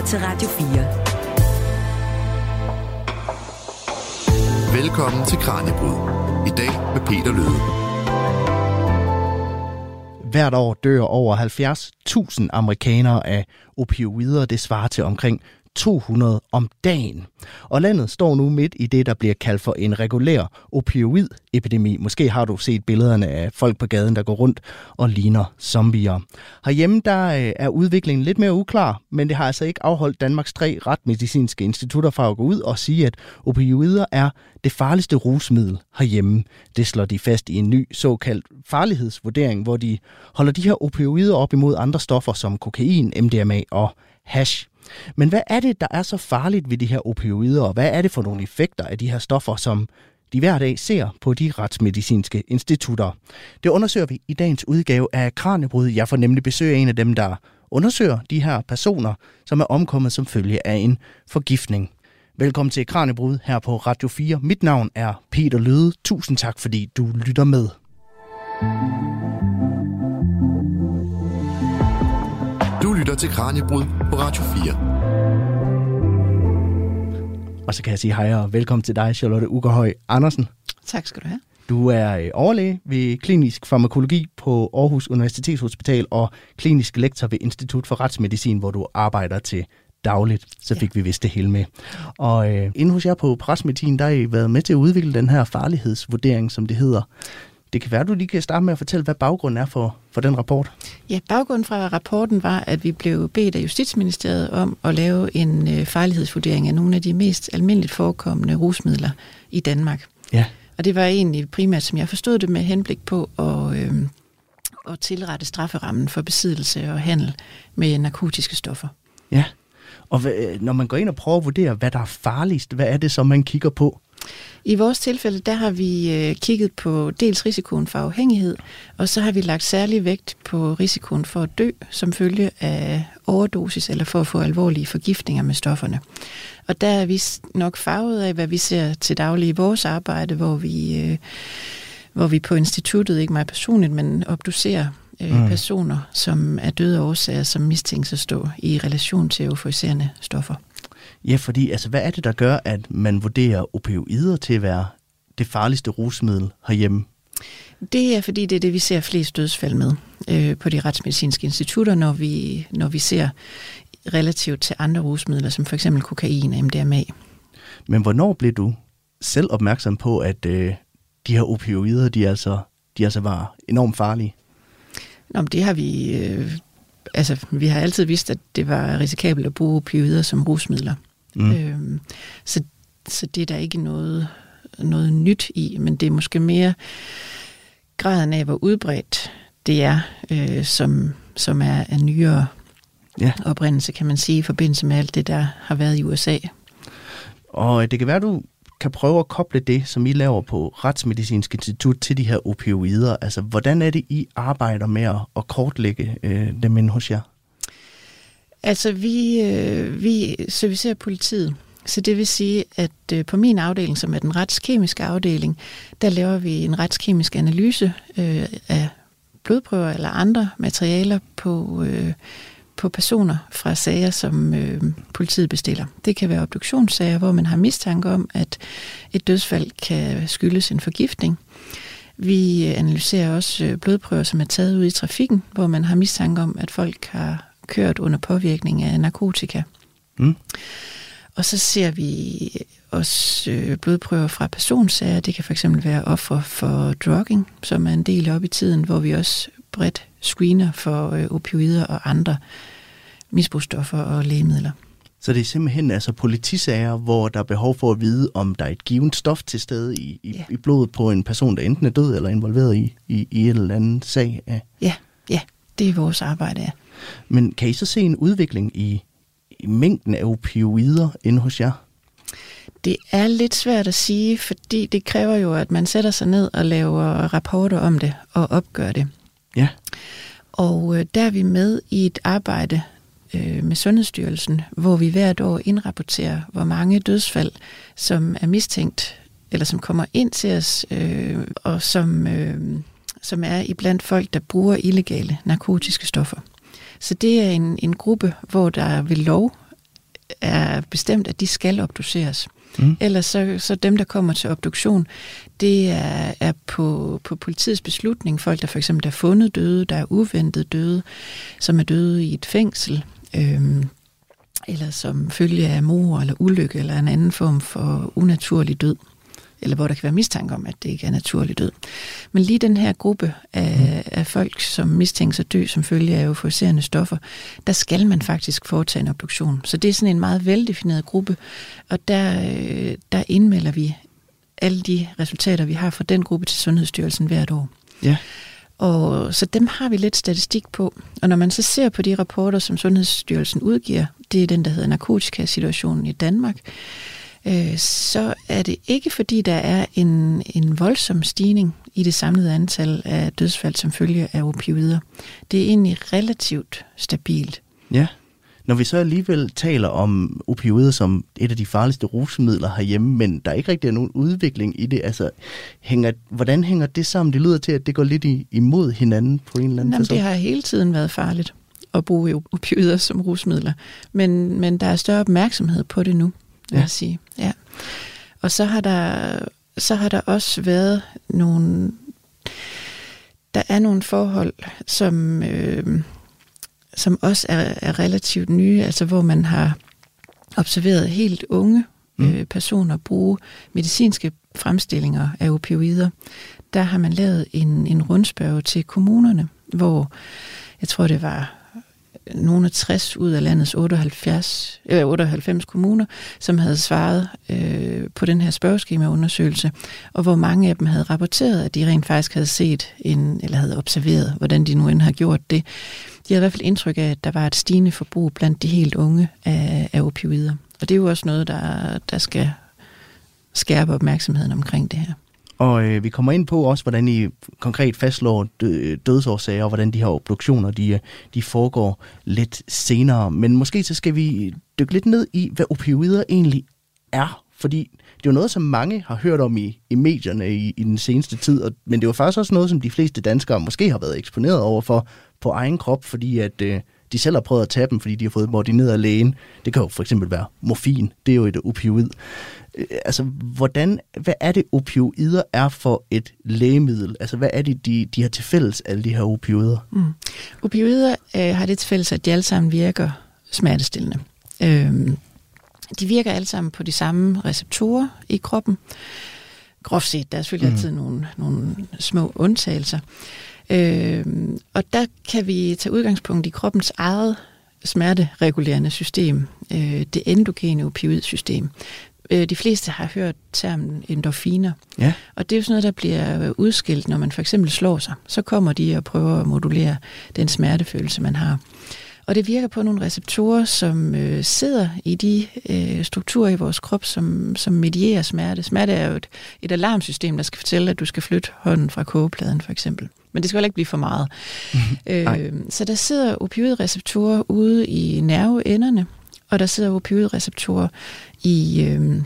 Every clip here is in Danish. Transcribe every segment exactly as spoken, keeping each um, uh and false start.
lytter til Radio fire. Velkommen til Kraniebrud. I dag med Peter Løde. Hvert år dør over halvfjerds tusind amerikanere af opioider. Det svarer til omkring to hundrede om dagen. Og landet står nu midt i det, der bliver kaldt for en regulær opioidepidemi. Måske har du set billederne af folk på gaden, der går rundt og ligner zombier. Herhjemme der er udviklingen lidt mere uklar, men det har altså ikke afholdt Danmarks tre retsmedicinske institutter fra at gå ud og sige, at opioider er det farligste rusmiddel herhjemme. Det slår de fast i en ny såkaldt farlighedsvurdering, hvor de holder de her opioider op imod andre stoffer som kokain, M D M A og hash. Men hvad er det, der er så farligt ved de her opioider, og hvad er det for nogle effekter af de her stoffer, som de hver dag ser på de retsmedicinske institutter? Det undersøger vi i dagens udgave af Kraniebrud. Jeg får nemlig besøg af en af dem, der undersøger de her personer, som er omkommet som følge af en forgiftning. Velkommen til Kraniebrud her på Radio fire. Mit navn er Peter Løde. Tusind tak, fordi du lytter med. Du lytter til Kraniebrud på Radio fire. Og så kan jeg sige hej og velkommen til dig, Charlotte Ugerhøj Andersen. Tak skal du have. Du er overlæge ved klinisk farmakologi på Aarhus Universitetshospital og klinisk lektor ved Institut for Retsmedicin, hvor du arbejder til dagligt. Så fik ja. vi vist det hele med. Og øh, inde hos jer på Retsmedicin, der har I været med til at udvikle den her farlighedsvurdering, som det hedder. Det kan være, du lige kan starte med at fortælle, hvad baggrunden er for, for den rapport. Ja, baggrunden fra rapporten var, at vi blev bedt af Justitsministeriet om at lave en øh, farlighedsvurdering af nogle af de mest almindeligt forekommende rusmidler i Danmark. Ja. Og det var egentlig primært, som jeg forstod det, med henblik på at, øh, at tilrette strafferammen for besiddelse og handel med narkotiske stoffer. Ja, og hvad, når man går ind og prøver at vurdere, hvad der er farligst, hvad er det så, man kigger på? I vores tilfælde, der har vi øh, kigget på dels risikoen for afhængighed, og så har vi lagt særlig vægt på risikoen for at dø som følge af overdosis eller for at få alvorlige forgiftninger med stofferne. Og der er vi nok farvet af, hvad vi ser til daglig i vores arbejde, hvor vi, øh, hvor vi på instituttet, ikke mig personligt, men obducerer øh, mm. personer, som er døde af årsager, som mistænkes at stå i relation til euforiserende stoffer. Ja, fordi altså, hvad er det, der gør, at man vurderer opioider til at være det farligste rusmiddel herhjemme? Det er, fordi det er det, vi ser flest dødsfald med øh, på de retsmedicinske institutter, når vi, når vi ser relativt til andre rusmidler, som for eksempel kokain og M D M A. Men hvornår blev du selv opmærksom på, at øh, de her opioider, de altså, de altså var enormt farlige? Nå, men det har vi... Øh, altså, vi har altid vidst, at det var risikabelt at bruge opioider som rusmidler. Mm. Øhm, så, så det er der ikke noget, noget nyt i, men det er måske mere graden af, hvor udbredt det er, øh, som, som er af nyere ja. oprindelse, kan man sige, i forbindelse med alt det, der har været i U S A. Og det kan være, du kan prøve at koble det, som I laver på Retsmedicinsk Institut, til de her opioider. Altså, hvordan er det, I arbejder med at, at kortlægge øh, dem inde hos jer? Altså, vi, øh, vi servicerer politiet. Så det vil sige, at øh, på min afdeling, som er den retskemiske afdeling, der laver vi en retskemisk analyse øh, af blodprøver eller andre materialer på, øh, på personer fra sager, som øh, politiet bestiller. Det kan være obduktionssager, hvor man har mistanke om, at et dødsfald kan skyldes en forgiftning. Vi analyserer også blodprøver, som er taget ud i trafikken, hvor man har mistanke om, at folk har kørt under påvirkning af narkotika. Mm. Og så ser vi også øh, blodprøver fra personsager. Det kan fx være offer for drugging, som er en del op i tiden, hvor vi også bredt screener for øh, opioider og andre misbrugsstoffer og lægemidler. Så det er simpelthen altså politisager, hvor der er behov for at vide, om der er et givet stof til stede i, i, ja. i blodet på en person, der enten er død eller involveret i, i, i en eller anden sag. Ja. ja, ja, det er vores arbejde, ja. Men kan I så se en udvikling i, i mængden af opioider inde hos jer? Det er lidt svært at sige, fordi det kræver jo, at man sætter sig ned og laver rapporter om det og opgør det. Ja. Og øh, der er vi med i et arbejde øh, med Sundhedsstyrelsen, hvor vi hvert år indrapporterer, hvor mange dødsfald, som er mistænkt, eller som kommer ind til os, øh, og som, øh, som er iblandt folk, der bruger illegale narkotiske stoffer. Så det er en, en gruppe, hvor der ved lov er bestemt, at de skal obduceres. Mm. Ellers så, så dem, der kommer til obduktion, det er, er på, på politiets beslutning. Folk, der for eksempel er fundet døde, der er uventet døde, som er døde i et fængsel, øhm, eller som følge af mord eller ulykke, eller en anden form for unaturlig død, eller hvor der kan være mistanke om, at det ikke er naturlig død. Men lige den her gruppe af, mm. af folk, som mistænkes at dø som følge af euforiserende stoffer, der skal man faktisk foretage en obduktion. Så det er sådan en meget veldefineret gruppe, og der, der indmelder vi alle de resultater, vi har fra den gruppe til Sundhedsstyrelsen hvert år. Ja. Og så dem har vi lidt statistik på. Og når man så ser på de rapporter, som Sundhedsstyrelsen udgiver, det er den, der hedder narkotikasituationen i Danmark, øh, så er det ikke, fordi der er en, en voldsom stigning i det samlede antal af dødsfald som følge af opioider. Det er egentlig relativt stabilt. Ja. Når vi så alligevel taler om opioider som et af de farligste rusmidler herhjemme, men der ikke rigtig er nogen udvikling i det, altså hænger, hvordan hænger det sammen? Det lyder til, at det går lidt i, imod hinanden på en eller anden Jamen, facon. det har hele tiden været farligt at bruge opioider som rusmidler, men, men der er større opmærksomhed på det nu, vil ja. jeg sige. Ja. Og så har der, så har der også været nogle, der er nogle forhold, som... Øh, som også er, er relativt nye, altså hvor man har observeret helt unge mm. øh, personer bruge medicinske fremstillinger af opioider. Der har man lavet en, en rundspørge til kommunerne, hvor jeg tror, det var nogle af tres ud af landets otteoghalvfjerds, øh, otteoghalvfems kommuner, som havde svaret øh, på den her spørgeskemaundersøgelse, og hvor mange af dem havde rapporteret, at de rent faktisk havde set en, eller havde observeret, hvordan de nu end har gjort det. De havde i hvert fald indtryk af, at der var et stigende forbrug blandt de helt unge af, af opioider. Og det er jo også noget, der, der skal skærpe opmærksomheden omkring det her. Og øh, vi kommer ind på også, hvordan I konkret fastslår dø- dødsårsager, og hvordan de her obduktioner, de, de foregår lidt senere. Men måske så skal vi dykke lidt ned i, hvad opioider egentlig er. Fordi det er jo noget, som mange har hørt om i, i medierne i, i den seneste tid, og, men det er jo faktisk også noget, som de fleste danskere måske har været eksponeret over for på egen krop, fordi at øh, de selv har prøvet at tage dem, fordi de har fået dem ordineret af lægen. Det kan jo for eksempel være morfin, det er jo et opioid. Øh, altså, hvordan, hvad er det opioider er for et lægemiddel? Altså, hvad er det, de, de har til fælles, alle de her opioider? Mm. Opioider øh, har det til fælles, at de alle sammen virker smertestillende. Øh, De virker alle sammen på de samme receptorer i kroppen. Groft set, der er selvfølgelig mm. altid nogle, nogle små undtagelser. Øh, og der kan vi tage udgangspunkt i kroppens eget smerteregulerende system, øh, det endogene opioidsystem. Øh, de fleste har hørt termen endorfiner. Ja. Og det er jo sådan noget, der bliver udskilt, når man for eksempel slår sig. Så kommer de og prøver at modulere den smertefølelse, man har. Og det virker på nogle receptorer, som øh, sidder i de øh, strukturer i vores krop, som, som medierer smerte. Smerte er jo et, et alarmsystem, der skal fortælle, at du skal flytte hånden fra kogepladen, for eksempel. Men det skal heller ikke blive for meget. øh, så der sidder opioidreceptorer ude i nerveenderne, og der sidder opioidreceptorer i, øh,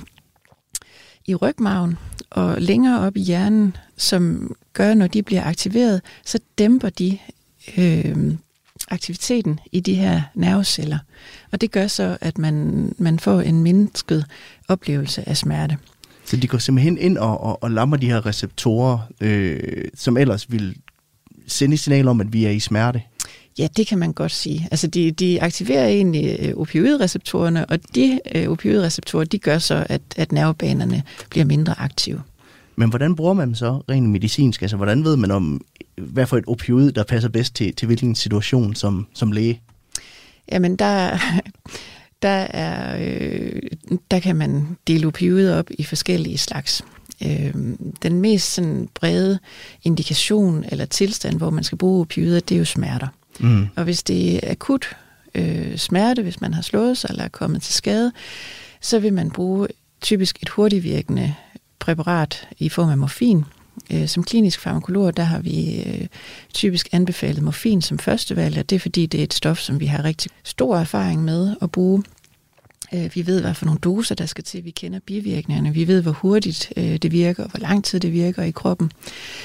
i rygmarven og længere op i hjernen, som gør, når de bliver aktiveret, så dæmper de Øh, aktiviteten i de her nerveceller. Og det gør så, at man, man får en mindsket oplevelse af smerte. Så de går simpelthen ind og, og, og lammer de her receptorer, øh, som ellers vil sende signal om, at vi er i smerte? Ja, det kan man godt sige. Altså, de, de aktiverer egentlig opioidreceptorerne, og de øh, opioidreceptorer, de gør så, at, at nervebanerne bliver mindre aktive. Men hvordan bruger man dem så rent medicinsk? Altså, hvordan ved man om, hvad for et opioid, der passer bedst til, til hvilken situation som, som læge? Jamen, der, der, er, øh, der kan man dele opioider op i forskellige slags. Øh, den mest sådan, brede indikation eller tilstand, hvor man skal bruge opioider, det er jo smerter. Mm. Og hvis det er akut øh, smerte, hvis man har slået sig eller er kommet til skade, så vil man bruge typisk et hurtigtvirkende præparat i form af morfin. Øh, som klinisk farmakolog, der har vi øh, typisk anbefalet morfin som førstevalg, og det er fordi, det er et stof, som vi har rigtig stor erfaring med at bruge. Øh, vi ved, hvad for nogle doser, der skal til. Vi kender bivirkningerne. Vi ved, hvor hurtigt øh, det virker, og hvor lang tid det virker i kroppen.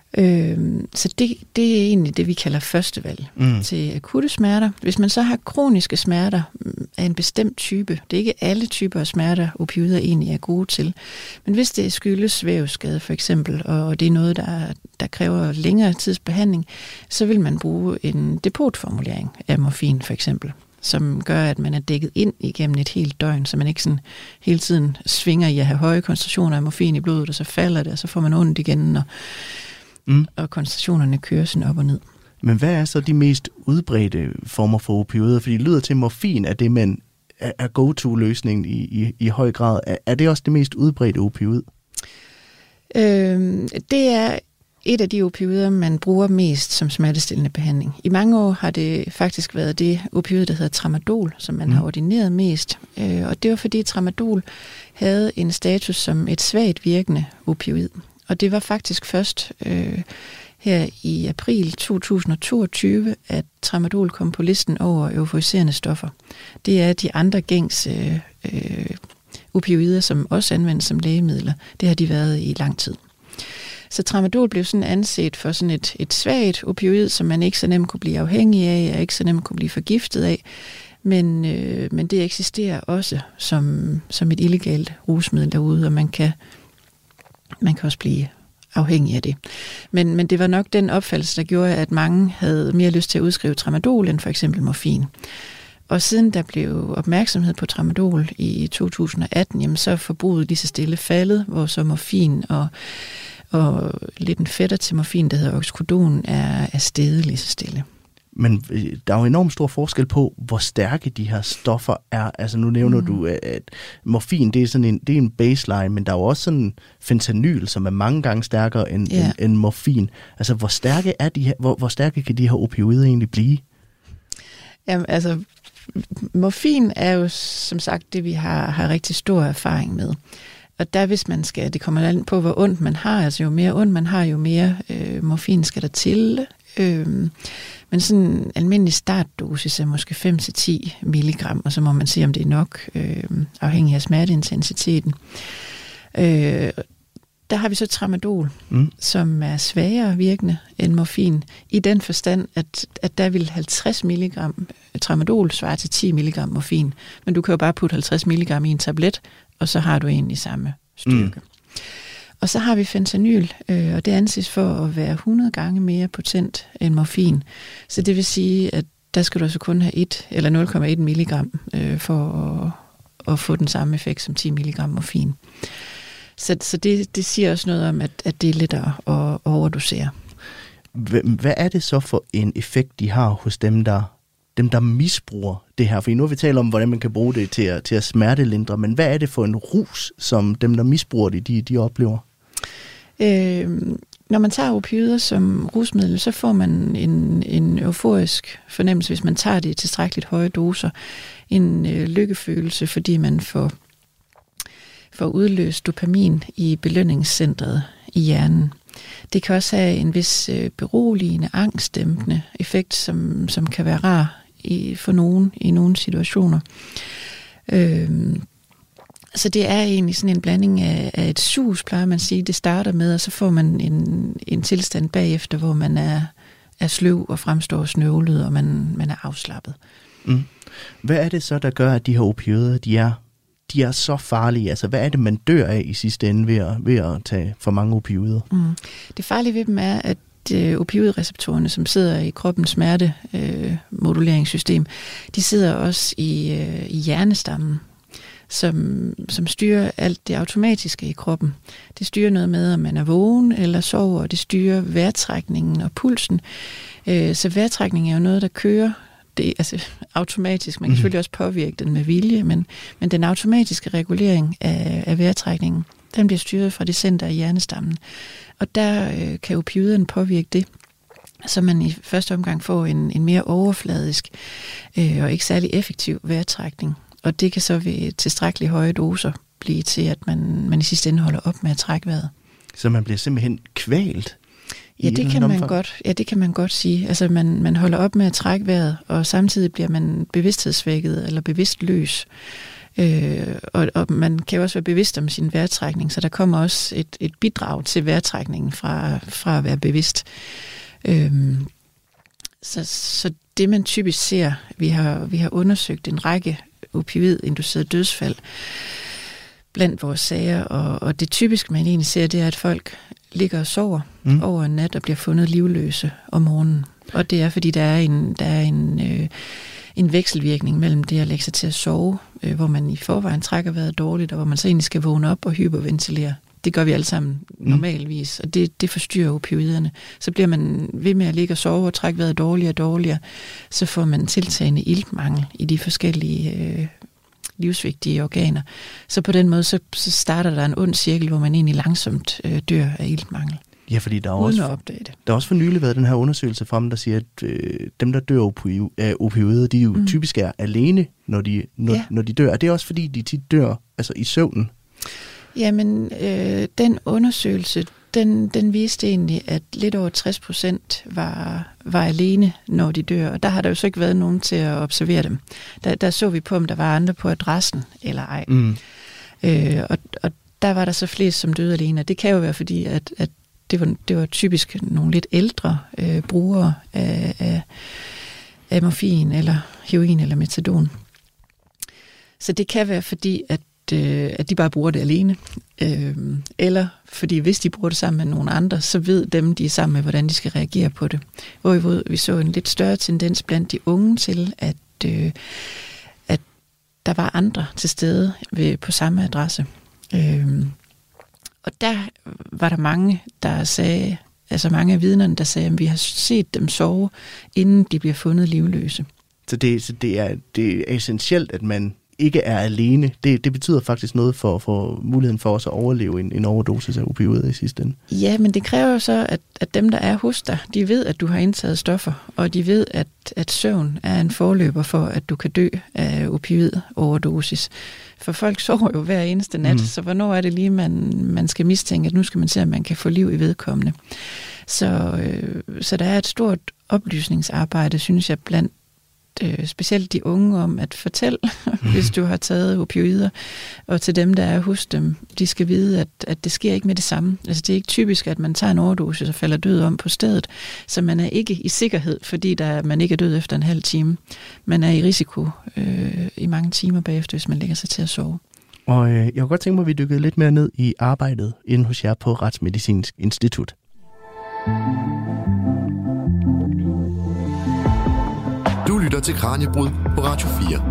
Øh, så det, det er egentlig det, vi kalder førstevalg mm. til akutte smerter. Hvis man så har kroniske smerter af en bestemt type, det er ikke alle typer af smerter, opioider egentlig er gode til, men hvis det skyldes vævsskade for eksempel, og det er noget, der, der kræver længere tids behandling, så vil man bruge en depotformulering af morfin for eksempel, som gør, at man er dækket ind igennem et helt døgn, så man ikke sådan hele tiden svinger i at have høje koncentrationer af morfin i blodet, og så falder det, og så får man ondt igen, og, mm. og koncentrationerne kører sådan op og ned. Men hvad er så de mest udbredte former for opioider? Fordi det lyder til, morfin er det, man er go-to-løsningen i, i, i høj grad. Er, er det også det mest udbredte opioid? Øhm, det er et af de opioider, man bruger mest som smertestillende behandling. I mange år har det faktisk været det opioid, der hedder tramadol, som man mm. har ordineret mest. Øh, og det var fordi tramadol havde en status som et svagt virkende opioid. Og det var faktisk først øh, her i april to tusind og toogtyve, at tramadol kom på listen over euforiserende stoffer. Det er de andre gængs øh, øh, opioider, som også anvendes som lægemidler. Det har de været i lang tid. Så tramadol blev sådan anset for sådan et, et svagt opioid, som man ikke så nemt kunne blive afhængig af, og ikke så nemt kunne blive forgiftet af. Men, øh, men det eksisterer også som, som et illegalt rusmiddel derude, og man kan, man kan også blive afhængig af det. Men, men det var nok den opfattelse, der gjorde, at mange havde mere lyst til at udskrive tramadol end for eksempel morfin. Og siden der blev opmærksomhed på tramadol i to tusind og atten, jamen, så er forbruget lige så stille faldet, hvor så morfin og og lidt en fætter til morfin, der hedder oxycodon, er, er steget lige så stille. Men der er jo enormt stor forskel på, hvor stærke de her stoffer er. Altså nu nævner mm. du, at morfin, det er sådan en, det er en baseline, men der er jo også sådan fentanyl, som er mange gange stærkere end, yeah. end, end morfin. Altså hvor stærke er de her, hvor, hvor stærke kan de her opioider egentlig blive? Jamen altså, morfin er jo som sagt det, vi har, har rigtig stor erfaring med. Og der hvis man skal, det kommer an på, hvor ondt man har, altså jo mere ondt man har, jo mere øh, morfin skal der til. Øh, men sådan en almindelig startdosis er måske fem til ti milligram, og så må man se, om det er nok, øh, afhængig af smerteintensiteten. Øh, der har vi så tramadol, mm. som er svagere virkende end morfin, i den forstand, at, at der vil halvtreds milligram tramadol svare til ti milligram morfin. Men du kan jo bare putte halvtreds milligram i en tablet, og så har du egentlig samme styrke. Mm. Og så har vi fentanyl, øh, og det anses for at være hundrede gange mere potent end morfin. Så det vil sige, at der skal du altså kun have et eller nul komma et milligram øh, for at, at få den samme effekt som ti milligram morfin. Så, så det, det siger også noget om, at, at det er lettere at, at overdosere. Hvad er det så for en effekt, de har hos dem, der dem, der misbruger det her? For nu har vi talt om, hvordan man kan bruge det til at, til at smertelindre, men hvad er det for en rus, som dem, der misbruger det, de, de oplever? Øh, når man tager opioider som rusmiddel, så får man en, en euforisk fornemmelse, hvis man tager det i tilstrækkeligt høje doser. En øh, lykkefølelse, fordi man får, får udløst dopamin i belønningscentret i hjernen. Det kan også have en vis øh, beroligende, angstdæmpende effekt, som, som kan være rar i, for nogen i nogle situationer. Øh, så det er egentlig sådan en blanding af, af et sus, plejer man at sige. Det starter med, og så får man en, en tilstand bagefter, hvor man er, er sløv og fremstår snøvlet, og man, man er afslappet. Mm. Hvad er det så, der gør, at de her opioider, de er, de er så farlige? Altså, hvad er det, man dør af i sidste ende ved at, ved at tage for mange opioider? Mm. Det farlige ved dem er, at øh, opioidreceptorerne, som sidder i kroppens smertemoduleringssystem, øh, de sidder også i, øh, i hjernestammen, som, som styrer alt det automatiske i kroppen. Det styrer noget med, om man er vågen eller sover, og det styrer vejrtrækningen og pulsen. Øh, så vejrtrækning er jo noget, der kører det, altså automatisk. Man kan mm-hmm. selvfølgelig også påvirke den med vilje, men, men den automatiske regulering af, af vejrtrækningen, den bliver styret fra det center i hjernestammen. Og der øh, kan opioiderne påvirke det, så man i første omgang får en, en mere overfladisk øh, og ikke særlig effektiv vejrtrækning. Og det kan så ved tilstrækkeligt høje doser blive til, at man, man i sidste ende holder op med at trække vejret. Så man bliver simpelthen kvalt? Ja, det kan man godt. Ja, det kan man godt sige. Altså man, man holder op med at trække vejret, og samtidig bliver man bevidsthedsvækket eller bevidstløs. Øh, og, og man kan jo også være bevidst om sin vejrtrækning, så der kommer også et, et bidrag til vejrtrækningen fra, fra at være bevidst. Øh, så, så det man typisk ser, vi har, vi har undersøgt en række opioid-inducerede dødsfald blandt vores sager, og, og det typiske man egentlig ser, det er, at folk ligger og sover mm. over en nat og bliver fundet livløse om morgenen. Og det er, fordi der er en, der er en, øh, en vekselvirkning mellem det at lægge sig til at sove, øh, hvor man i forvejen trækker vejret dårligt, og hvor man så egentlig skal vågne op og hyperventilere. Det gør vi alle sammen normalvis, og det, det forstyrrer opioiderne. Så bliver man ved med at ligge og sove og trække vejret dårligere og dårligere, så får man tiltagende iltmangel i de forskellige øh, livsvigtige organer. Så på den måde, så, så starter der en ond cirkel, hvor man egentlig langsomt øh, dør af iltmangel. Ja, fordi der er, uden også, at opdage det. der er også for nylig været den her undersøgelse frem, der siger, at øh, dem, der dør af opioider, de jo mm. typisk er alene, når de, når, ja. når de dør. Er det også fordi, de tit dør altså i søvnen? Jamen, øh, den undersøgelse, den, den viste egentlig, at lidt over tres procent var, var alene, når de dør. Og der har der jo så ikke været nogen til at observere dem. Der, der så vi på, om der var andre på adressen eller ej. Mm. Øh, og, og der var der så flest, som døde alene. Og det kan jo være fordi, at, at det, var, det var typisk nogle lidt ældre øh, brugere af, af, af morfin, eller heroin, eller metadon. Så det kan være fordi, at at de bare bruger det alene, øh, eller fordi hvis de bruger det sammen med nogle andre, så ved dem, de er sammen med, hvordan de skal reagere på det. Hvorimod vi så en lidt større tendens blandt de unge til, at, øh, at der var andre til stede ved, på samme adresse. Øh, og der var der mange, der sagde, altså mange af vidnerne, der sagde, at vi har set dem sove, inden de bliver fundet livløse. Så det, så det, er, det er essentielt, at man ikke er alene. Det, det betyder faktisk noget for, for muligheden for os at overleve en, en overdosis af opioider i sidste ende. Ja, men det kræver jo så, at, at dem, der er hos dig, de ved, at du har indtaget stoffer, og de ved, at, at søvn er en forløber for, at du kan dø af opioid-overdosis. For folk sover jo hver eneste nat, mm. så hvornår er det lige, man, man skal mistænke, at nu skal man se, om man kan få liv i vedkommende. Så, øh, så der er et stort oplysningsarbejde, synes jeg, blandt specielt de unge om at fortælle, hvis du har taget opioider, og til dem, der er hos dem, de skal vide, at, at det sker ikke med det samme. Altså det er ikke typisk, at man tager en overdosis og falder død om på stedet, så man er ikke i sikkerhed, fordi der, man ikke er død efter en halv time. Man er i risiko øh, i mange timer bagefter, hvis man lægger sig til at sove. Og øh, jeg kunne godt tænke mig, at vi dykkede lidt mere ned i arbejdet inde hos jer på Retsmedicinsk Institut. Du lytter til Kraniebrud på Radio fire.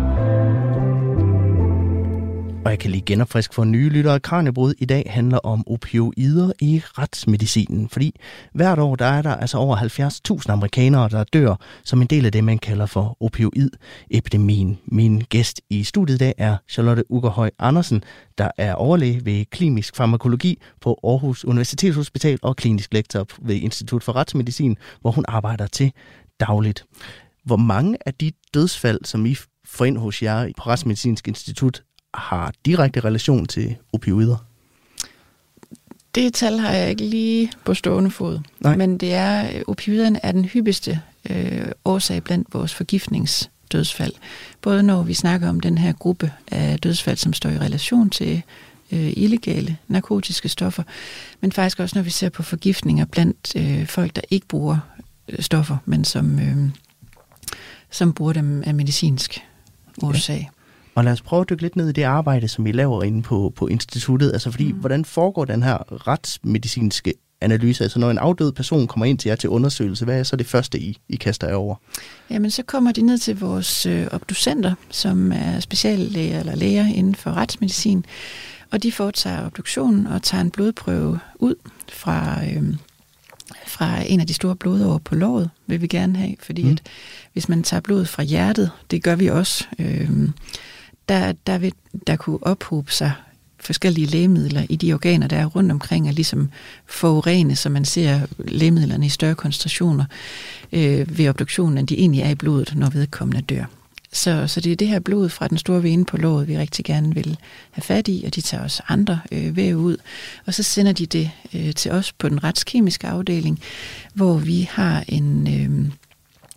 Og jeg kan lige genopfriske for nye lyttere. Kraniebrud i dag handler om opioider i retsmedicinen. Fordi hvert år der er der altså over halvfjerds tusind amerikanere, der dør som en del af det, man kalder for opioidepidemien. Min gæst i studiet i dag er Charlotte Uggerhøj Andersen, der er overlæge ved klinisk farmakologi på Aarhus Universitetshospital og klinisk lektor ved Institut for Retsmedicin, hvor hun arbejder til dagligt. Hvor mange af de dødsfald, som I får ind hos jer på Retsmedicinsk Institut, har direkte relation til opioider? Det tal har jeg ikke lige på stående fod. Nej. Men det er, opioiderne er den hyppigste øh, årsag blandt vores forgiftningsdødsfald. Både når vi snakker om den her gruppe af dødsfald, som står i relation til øh, illegale narkotiske stoffer, men faktisk også når vi ser på forgiftninger blandt øh, folk, der ikke bruger øh, stoffer, men som... Øh, som bruger dem af medicinsk årsag. Ja. Og lad os prøve at dykke lidt ned i det arbejde, som I laver inde på, på instituttet. Altså fordi, mm. hvordan foregår den her retsmedicinske analyse? Altså når en afdød person kommer ind til jer til undersøgelse, hvad er så det første, I, I kaster jer over? Jamen så kommer de ned til vores øh, obducenter, som er speciallæger eller læger inden for retsmedicin, og de foretager obduktionen og tager en blodprøve ud fra... Øh, fra en af de store blodårer på låret, vil vi gerne have, fordi mm. at hvis man tager blod fra hjertet, det gør vi også, øh, der, der vil der kunne ophobe sig forskellige lægemidler i de organer, der er rundt omkring, og ligesom forurene, så man ser lægemidlerne i større koncentrationer øh, ved obduktionen, end de egentlig er i blodet, når vedkommende dør. Så, så det er det her blod fra den store vene på låret, vi rigtig gerne vil have fat i, og de tager også andre øh, væv ud. Og så sender de det øh, til os på den retskemiske afdeling, hvor vi har en, øh,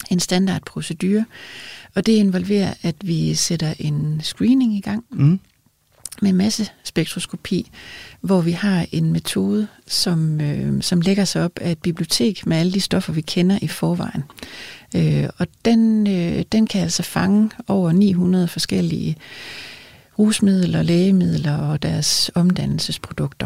en standardprocedure, og det involverer, at vi sætter en screening i gang mm. med massespektroskopi, hvor vi har en metode, som, øh, som lægger sig op af et bibliotek med alle de stoffer, vi kender i forvejen. Øh, og den, øh, den kan altså fange over ni hundrede forskellige rusmidler, lægemidler og deres omdannelsesprodukter.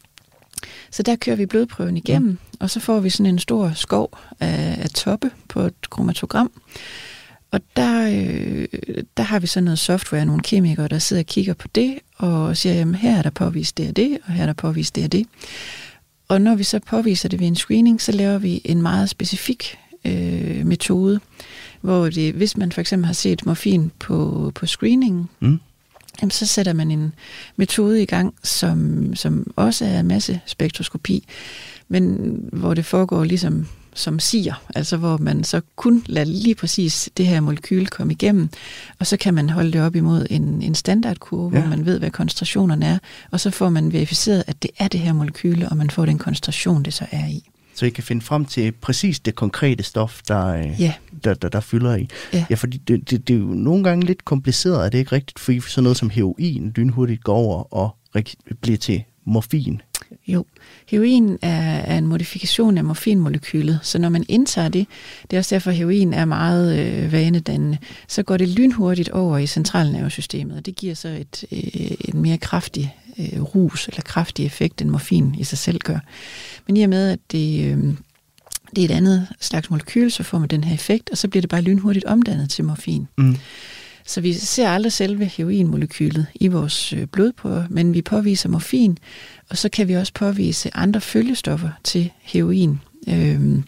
Så der kører vi blodprøven igennem, mm. og så får vi sådan en stor skov af, af toppe på et kromatogram. Og der, øh, der har vi så noget software, nogle kemikere, der sidder og kigger på det, og siger, jamen her er der påvist det og det, og her er der påvist det og det. Og når vi så påviser det ved en screening, så laver vi en meget specifik øh, metode, hvor det, hvis man for eksempel har set morfin på, på screeningen, mm. jamen, så sætter man en metode i gang, som, som også er massespektroskopi, men hvor det foregår ligesom som siger, altså hvor man så kun lader lige præcis det her molekyl komme igennem, og så kan man holde det op imod en, en standardkurve, ja. Hvor man ved, hvad koncentrationerne er, og så får man verificeret, at det er det her molekyl, og man får den koncentration, det så er i. Så I kan finde frem til præcis det konkrete stof, der, ja. der, der, der fylder i. Ja, ja fordi det, det, det er jo nogle gange lidt kompliceret, er det ikke rigtigt? Fordi sådan noget som heroin lynhurtigt går over og bliver til morfin. Jo, heroin er, er en modifikation af morfinmolekylet, så når man indtager det, det er også derfor, at heroin er meget øh, vanedannende, så går det lynhurtigt over i centralnervesystemet, og det giver så et, øh, et mere kraftig øh, rus eller kraftig effekt, end morfin i sig selv gør. Men i og med, at det, øh, det er et andet slags molekyl, så får man den her effekt, og så bliver det bare lynhurtigt omdannet til morfin. Mm. Så vi ser aldrig selve heroinmolekylet i vores blodprøver, men vi påviser morfin, og så kan vi også påvise andre følgestoffer til heroin, øhm,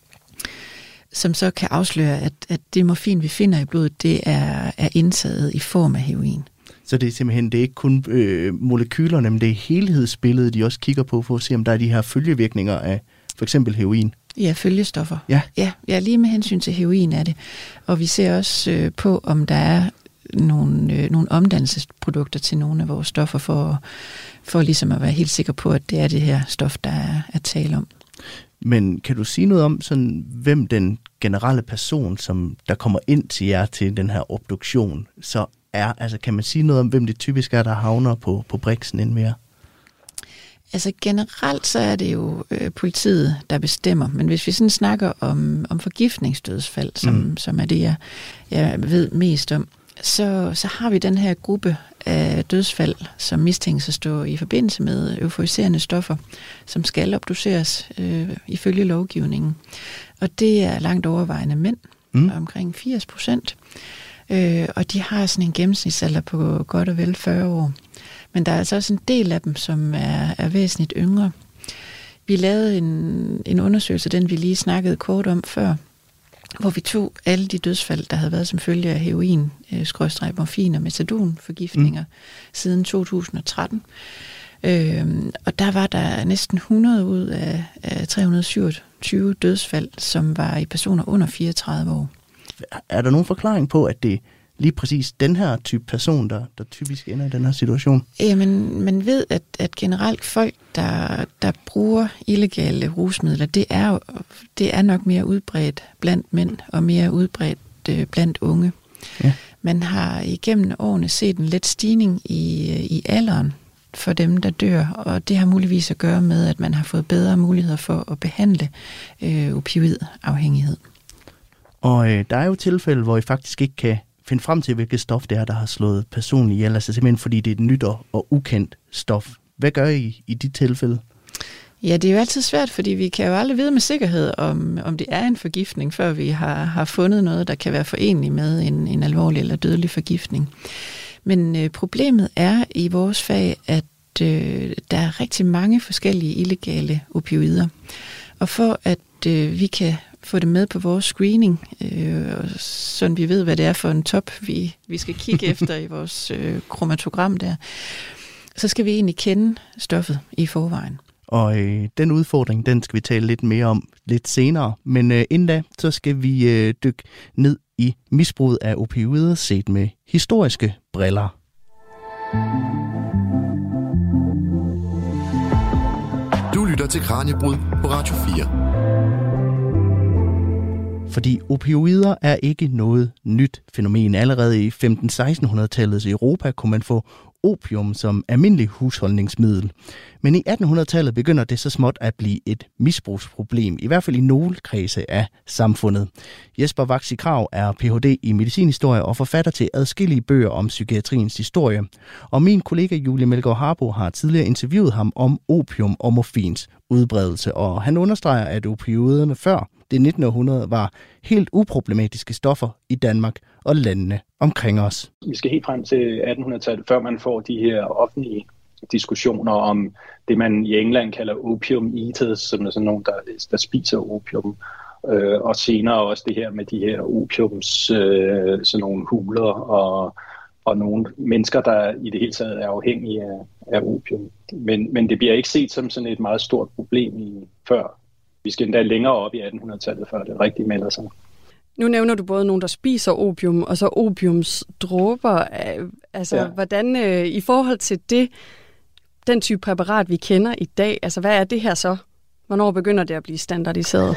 som så kan afsløre, at, at det morfin, vi finder i blodet, det er, er indtaget i form af heroin. Så det er simpelthen det er ikke kun øh, molekylerne, men det er helhedsbilledet, de også kigger på, for at se, om der er de her følgevirkninger af for eksempel heroin. Ja, følgestoffer. Ja. Ja, ja, lige med hensyn til heroin er det. Og vi ser også øh, på, om der er nogle, øh, nogle omdannelsesprodukter til nogle af vores stoffer, for, for ligesom at være helt sikker på, at det er det her stof, der er at tale om. Men kan du sige noget om, sådan, hvem den generelle person, som der kommer ind til jer til den her obduktion, så er? Altså kan man sige noget om, hvem det typisk er, der havner på, på briksen end mere? Altså generelt så er det jo øh, politiet, der bestemmer, men hvis vi sådan snakker om, om forgiftningsdødsfald, som, mm. som er det, jeg, jeg ved mest om, så, så har vi den her gruppe af dødsfald, som mistænkes at stå i forbindelse med euforiserende stoffer, som skal obduceres øh, ifølge lovgivningen. Og det er langt overvejende mænd, mm. omkring firs procent, øh, og de har sådan en gennemsnitsalder på godt og vel fyrre år. Men der er altså også en del af dem, som er, er væsentligt yngre. Vi lavede en, en undersøgelse, den vi lige snakkede kort om før, hvor vi tog alle de dødsfald, der havde været som følge af heroin, øh, skråstreg, morfin og metadonforgiftninger mm. siden to tusind og tretten. Øh, og der var der næsten hundrede ud af, af tre hundrede syvogtyve dødsfald, som var i personer under fireogtredive år. Er der nogen forklaring på, at det lige præcis den her type person, der, der typisk ender i den her situation? Jamen, man ved, at, at generelt folk, der, der bruger illegale rusmidler, det er, det er nok mere udbredt blandt mænd og mere udbredt øh, blandt unge. Ja. Man har igennem årene set en let stigning i, i alderen for dem, der dør, og det har muligvis at gøre med, at man har fået bedre muligheder for at behandle øh, opioidafhængighed. Og øh, der er jo tilfælde, hvor I faktisk ikke kan finde frem til, hvilket stof det er, der har slået personen ihjel, altså simpelthen fordi det er et nyt og ukendt stof. Hvad gør I i de tilfælde? Ja, det er jo altid svært, fordi vi kan jo aldrig vide med sikkerhed, om, om det er en forgiftning, før vi har, har fundet noget, der kan være forenligt med en, en alvorlig eller dødelig forgiftning. Men øh, problemet er i vores fag, at øh, der er rigtig mange forskellige illegale opioider. Og for at øh, vi kan få det med på vores screening, øh, så vi ved, hvad det er for en top, vi, vi skal kigge efter i vores øh, kromatogram der, så skal vi egentlig kende stoffet i forvejen. Og øh, den udfordring, den skal vi tale lidt mere om lidt senere. Men øh, inden da, så skal vi øh, dykke ned i misbruget af opioider set med historiske briller. Du lytter til Kraniebrud på Radio fire. Fordi opioider er ikke noget nyt fænomen. Allerede i femten-sekstenhundrede-tallets Europa kunne man få opium som almindelig husholdningsmiddel. Men i attenhundrede-tallet begynder det så småt at blive et misbrugsproblem, i hvert fald i nogle kredse af samfundet. Jesper Waxi Krag er P H D i medicinhistorie og forfatter til adskillige bøger om psykiatriens historie. Og min kollega Julie Melgaard Harbo har tidligere interviewet ham om opium og morfins udbredelse, og han understreger, at opioiderne før det nittende århundrede var helt uproblematiske stoffer i Danmark og landene omkring os. Vi skal helt frem til attenhundredetallet, før man får de her offentlige diskussioner om det, man i England kalder opium eaters, som er sådan nogen, der, der spiser opium. Øh, og senere også det her med de her opiums, øh, sådan nogle huler og, og nogle mennesker, der i det hele taget er afhængige af, af opium. Men, men det bliver ikke set som sådan et meget stort problem i, før. Vi skal endda længere op i attenhundredetallet, før det rigtig melder sig. Nu nævner du både nogen, der spiser opium, og så opiumsdråber. Altså, ja. hvordan øh, i forhold til det, den type præparat, vi kender i dag, altså hvad er det her så? Hvornår begynder det at blive standardiseret?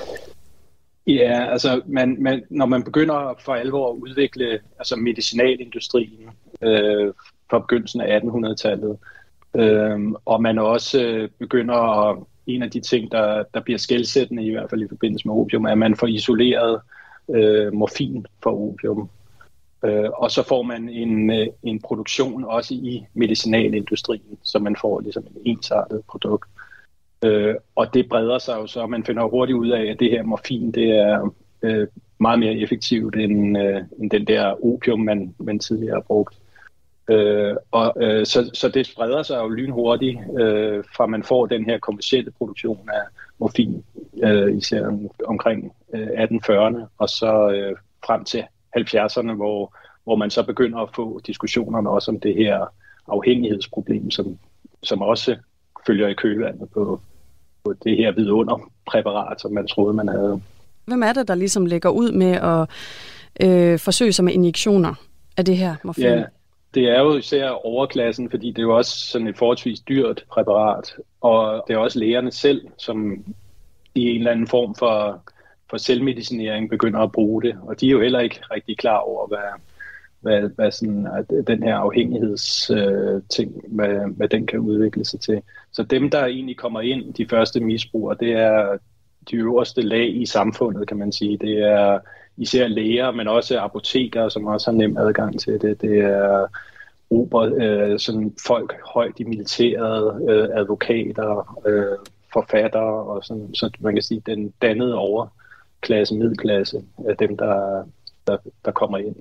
Ja, altså man, man, når man begynder for alvor at udvikle altså medicinalindustrien øh, fra begyndelsen af attenhundredetallet, øh, og man også øh, begynder at, en af de ting, der, der bliver skelsættende, i hvert fald i forbindelse med opium, er, at man får isoleret øh, morfin for opium. Øh, og så får man en, øh, en produktion også i medicinalindustrien, så man får ligesom en ensartet produkt. Øh, og det breder sig jo så, man finder hurtigt ud af, at det her morfin, det er øh, meget mere effektivt end, øh, end den der opium, man, man tidligere har brugt. Øh, og, øh, så, så det spreder sig jo lynhurtigt, øh, fra man får den her kommercielle produktion af morfin, øh, især omkring øh, atten fyrrerne, og så øh, frem til halvfjerdserne, hvor, hvor man så begynder at få diskussionerne også om det her afhængighedsproblem, som, som også følger i kølvandet på, på det her vidunderpræparat, som man troede, man havde. Hvem er det, der ligesom lægger ud med at øh, forsøge sig med injektioner af det her morfin? Ja, det er jo især overklassen, fordi det er jo også sådan et forholdsvis dyrt præparat, og det er også lægerne selv, som i en eller anden form for, for selvmedicinering begynder at bruge det, og de er jo heller ikke rigtig klar over, hvad, hvad, hvad sådan, at den her afhængighedsting, øh, hvad, hvad den kan udvikle sig til. Så dem, der egentlig kommer ind, de første misbrugere, det er de øverste lag i samfundet, kan man sige. Det er især læger, men også apotekere, som også har nem adgang til det. Det er ober, øh, sådan folk højt i militæret, øh, advokater, øh, forfattere, og sådan, så man kan sige, den dannede overklasse, middelklasse af dem, der, der, der kommer ind.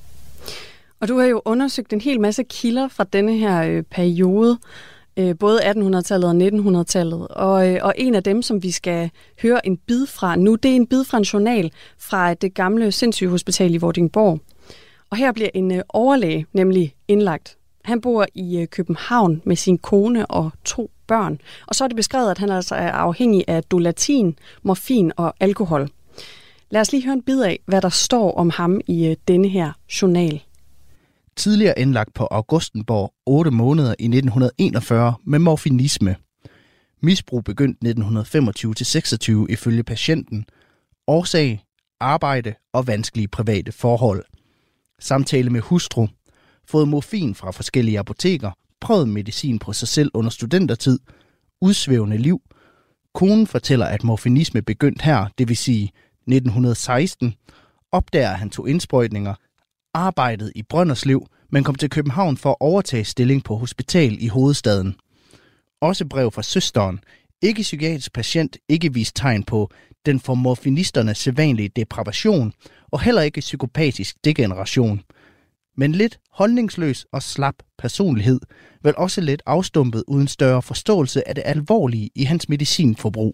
Og du har jo undersøgt en hel masse kilder fra denne her øh, periode, øh, både attenhundredetallet og nittenhundredetallet. Og, øh, og en af dem, som vi skal høre en bid fra nu, det er en bid fra en journal fra det gamle sindssygehospital i Vordingborg. Og her bliver en øh, overlæge nemlig indlagt. Han bor i øh, København med sin kone og to børn. Og så er det beskrevet, at han altså er afhængig af dolatin, morfin og alkohol. Lad os lige høre en bid af, hvad der står om ham i øh, denne her journal. Tidligere indlagt på Augustenborg otte måneder i nitten enogfyrre med morfinisme. Misbrug begyndte nitten femogtyve til seksogtyve ifølge patienten. Årsag, arbejde og vanskelige private forhold. Samtale med hustru. Fået morfin fra forskellige apoteker. Prøvet medicin på sig selv under studentertid. Udsvævende liv. Konen fortæller, at morfinisme begyndte her, det vil sige nitten seksten. Opdager, at han tog indsprøjtninger. Arbejdede i Brønderslev, men kom til København for at overtage stilling på hospital i hovedstaden. Også brev fra søsteren. Ikke psykiatrisk patient, ikke vist tegn på den for morfinisterne sædvanlige depravation, og heller ikke psykopatisk degeneration. Men lidt holdningsløs og slap personlighed, vel også lidt afstumpet uden større forståelse af det alvorlige i hans medicinforbrug.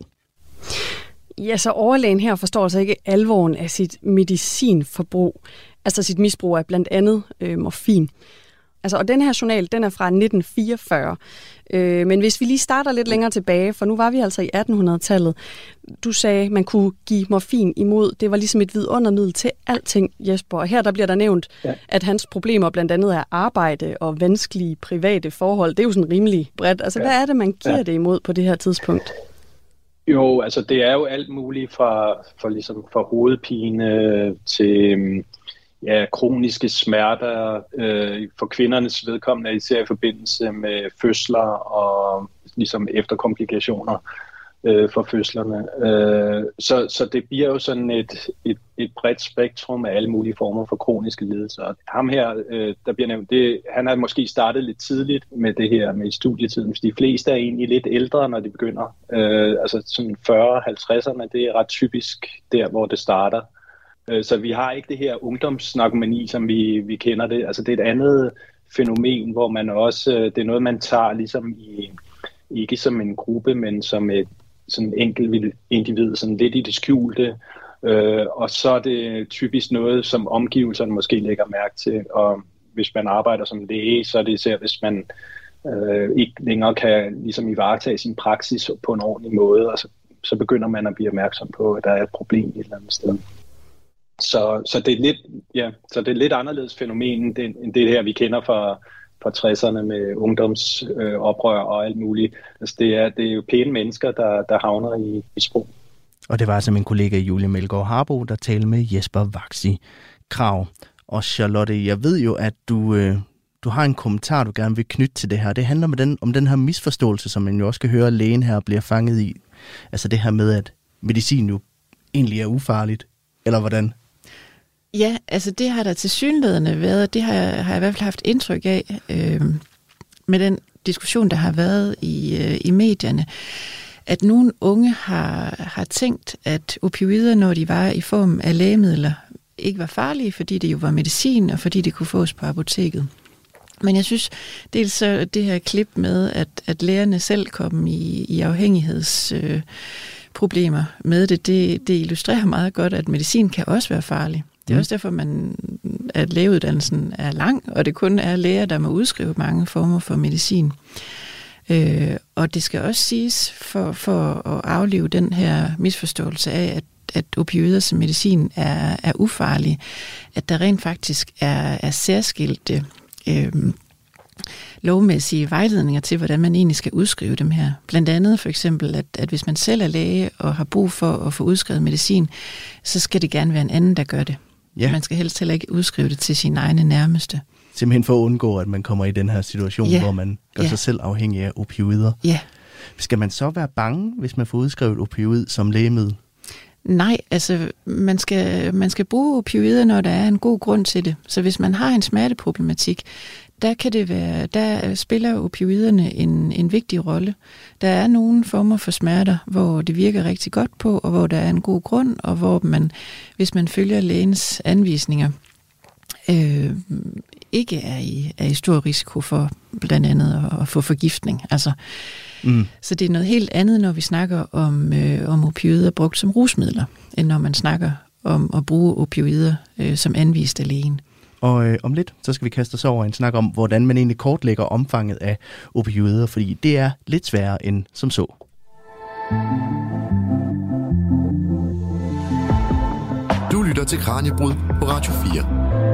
Ja, så overlægen her forstår altså ikke alvoren af sit medicinforbrug, altså sit misbrug af blandt andet øh, morfin. Altså, og den her journal, den er fra nitten fireogfyrre. Øh, men hvis vi lige starter lidt længere tilbage, for nu var vi altså i attenhundredetallet. Du sagde, man kunne give morfin imod. Det var ligesom et vidundermiddel til alting, Jesper. Og her der bliver der nævnt, ja. at hans problemer blandt andet er arbejde og vanskelige private forhold. Det er jo sådan rimelig bredt. Altså, ja. hvad er det, man giver ja. det imod på det her tidspunkt? Jo, altså det er jo alt muligt fra, fra, ligesom fra hovedpine til ja, kroniske smerter øh, for kvindernes vedkommende, især i forbindelse med fødsler og ligesom efterkomplikationer øh, for fødslerne. Øh, så, så det bliver jo sådan et, et, et bredt spektrum af alle mulige former for kroniske lidelser. Ham her, øh, der bliver nævnt, det, han har måske startet lidt tidligt med det her med studietiden. De fleste er egentlig lidt ældre, når de begynder. Øh, altså sådan fyrre halvtredserne, det er ret typisk der, hvor det starter. Øh, så vi har ikke det her ungdomsnarkomani, som vi, vi kender det. Altså det er et andet fænomen, hvor man også, det er noget, man tager ligesom i, ikke som en gruppe, men som et sådan enkelt individ, sådan lidt i det skjulte, øh, og så er det typisk noget, som omgivelserne måske lægger mærke til, og hvis man arbejder som læge, så er det især, hvis man øh, ikke længere kan ligesom ivaretage sin praksis på en ordentlig måde, og så, så begynder man at blive opmærksom på, at der er et problem et eller andet sted. Så, så, det, er lidt, ja, så det er et lidt anderledes fænomen, end det, end det her, vi kender fra fra tresserne med ungdomsoprør øh, og alt muligt. Altså det er, det er jo pæne mennesker, der, der havner i misbrug. Og det var altså min kollega Julie Melgaard Harbo, der talte med Jesper Waxi Krag. Og Charlotte, jeg ved jo, at du, øh, du har en kommentar, du gerne vil knytte til det her. Det handler om den, om den her misforståelse, som man jo også kan høre, lægen her bliver fanget i. Altså det her med, at medicin jo egentlig er ufarligt. Eller hvordan? Ja, altså det har der tilsyneladende været, det har jeg, har jeg i hvert fald haft indtryk af øh, med den diskussion, der har været i, øh, i medierne, at nogle unge har, har tænkt, at opioider, når de var i form af lægemidler, ikke var farlige, fordi det jo var medicin, og fordi det kunne fås på apoteket. Men jeg synes, dels så det her klip med, at, at lægerne selv kom i, i afhængighedsproblemer øh, med det, det, det illustrerer meget godt, at medicin kan også være farlig. Det er også derfor, man, at lægeuddannelsen er lang, og det kun er læger, der må udskrive mange former for medicin. Øh, og det skal også siges, for, for at aflive den her misforståelse af, at, at opioider som medicin er, er ufarlige, at der rent faktisk er, er særskilte øh, lovmæssige vejledninger til, hvordan man egentlig skal udskrive dem her. Blandt andet for eksempel, at, at hvis man selv er læge og har brug for at få udskrevet medicin, så skal det gerne være en anden, der gør det. Ja. Man skal helst heller ikke udskrive det til sine egne nærmeste. Simpelthen for at undgå, at man kommer i den her situation, ja. Hvor man gør ja. sig selv afhængig af opioider. Ja. Skal man så være bange, hvis man får udskrevet opioid som lægemiddel? Nej, altså man skal, man skal bruge opioider, når der er en god grund til det. Så hvis man har en smerteproblematik, der kan det være, der spiller opioiderne en, en vigtig rolle. Der er nogle former for smerter, hvor det virker rigtig godt på, og hvor der er en god grund, og hvor man, hvis man følger lægens anvisninger, øh, ikke er i, er i stor risiko for blandt andet at, at få forgiftning. Altså, mm. Så det er noget helt andet, når vi snakker om, øh, om opioider brugt som rusmidler, end når man snakker om at bruge opioider øh, som anvist af lægen. Og øh, om lidt, så skal vi kaste os over en snak om, hvordan man egentlig kortlægger omfanget af opioider, fordi det er lidt sværere end som så. Du lytter til Kraniebrud på Radio fire.